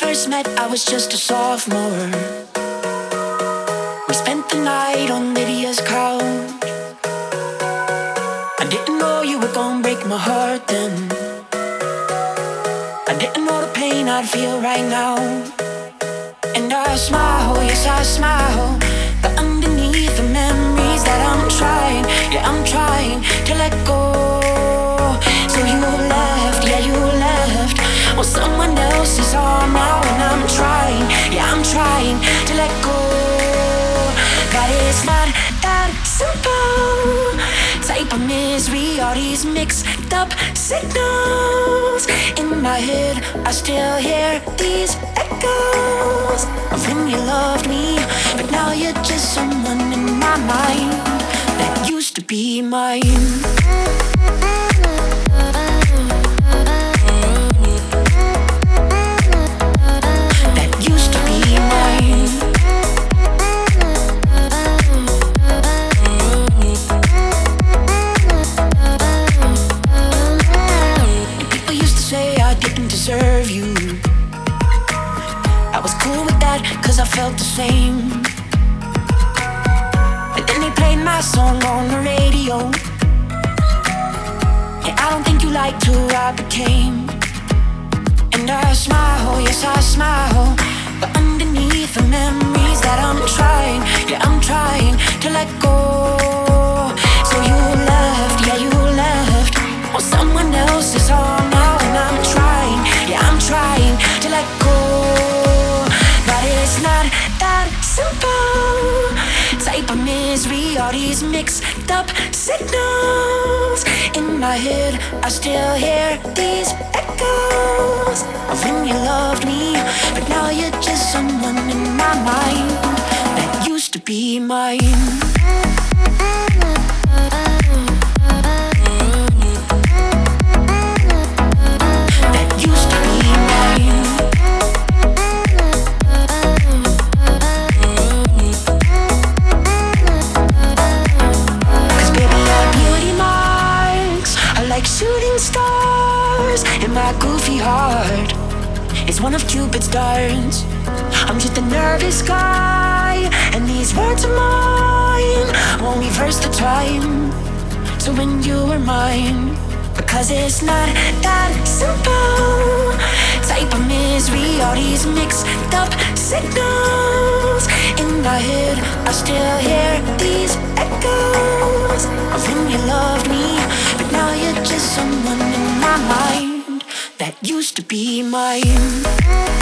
first met, I was just a sophomore. We spent the night on Lydia's couch. I didn't know you were gonna break my heart then. I didn't know the pain I'd feel right now. And I smile, yes I smile, but underneath the memories that I'm trying, yeah I'm trying to let go. So you left, yeah you left, well someone else's arm now. And I'm trying, yeah I'm trying to let go. But it's not that simple. Type of misery, all these mixed up signals. In my head, I still hear these echoes of when you loved me, but now you're just someone in my mind that used to be mine. Deserve you. I was cool with that, cause I felt the same. But then they played my song on the radio. Yeah, I don't think you liked who I became. And I smile, yes I smile, but underneath the memories that I'm trying, yeah I'm trying to let go. So you left, yeah you left, on someone else's arm now. And I'm trying, yeah I'm trying to let go. But it's not that simple. Type of misery, all these mixed up signals. In my head, I still hear these echoes of when you loved me, but now you're just someone in my mind that used to be mine. Shooting stars in my goofy heart. It's one of Cupid's darts. I'm just a nervous guy, and these words are mine won't reverse the time. So when you were mine, because it's not that simple. Type of misery, all these mixed up signals. In my head, I still hear these echoes of when you loved me, but now you're just someone in my mind that used to be mine.